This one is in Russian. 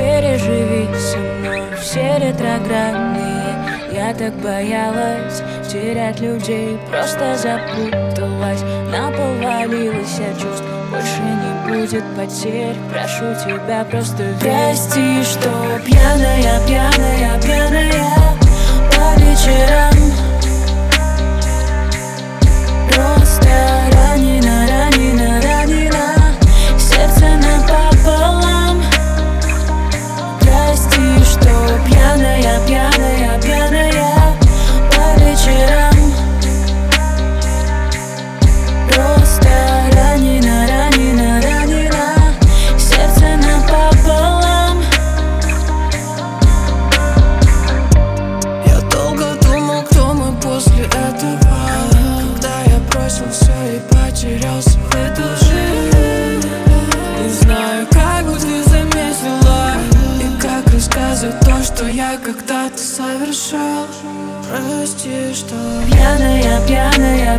Переживи со мной все ретроградные. Я так боялась терять людей, просто запуталась, на пол валилась от чувств. Больше не будет потерь, прошу тебя, просто прости, что пьяная, пьяная, пьяная по вечерам. Просто ранена, ранена, ранена, сердце напополам. Прости, что пьяная, пьяная, пьяная по вечерам. Просто ранена, ранена, ранена, сердце напополам. Я долго думал, кто мы после этого, когда я бросил все и потерялся в эту жизнь. Не знаю, как бы ты заметила и как рассказать то, что я когда-то совершал. Прости, что Пьяная, пьяная,